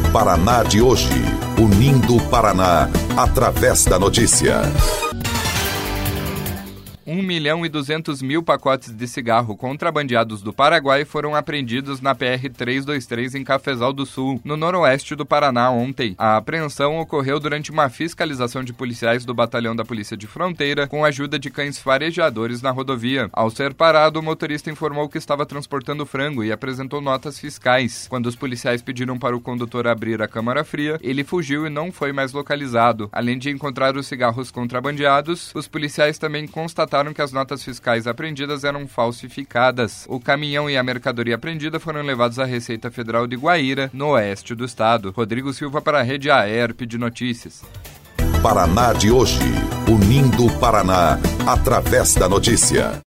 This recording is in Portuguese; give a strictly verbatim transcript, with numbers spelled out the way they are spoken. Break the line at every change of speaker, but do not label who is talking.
Paraná de hoje, unindo o Paraná através da notícia.
um milhão e duzentos mil pacotes de cigarro contrabandeados do Paraguai foram apreendidos na P R trezentos e vinte e três em Cafezal do Sul, no noroeste do Paraná, ontem. A apreensão ocorreu durante uma fiscalização de policiais do Batalhão da Polícia de Fronteira com a ajuda de cães farejadores na rodovia. Ao ser parado, o motorista informou que estava transportando frango e apresentou notas fiscais. Quando os policiais pediram para o condutor abrir a câmara fria, ele fugiu e não foi mais localizado. Além de encontrar os cigarros contrabandeados, os policiais também constataram que as notas fiscais apreendidas eram falsificadas. O caminhão e a mercadoria apreendida foram levados à Receita Federal de Guaíra, no oeste do estado. Rodrigo Silva para a Rede A E R P de Notícias.
Paraná de hoje, unindo o Paraná através da notícia.